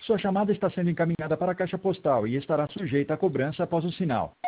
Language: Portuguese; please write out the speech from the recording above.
Sua chamada está sendo encaminhada para a caixa postal e estará sujeita a cobrança após o sinal.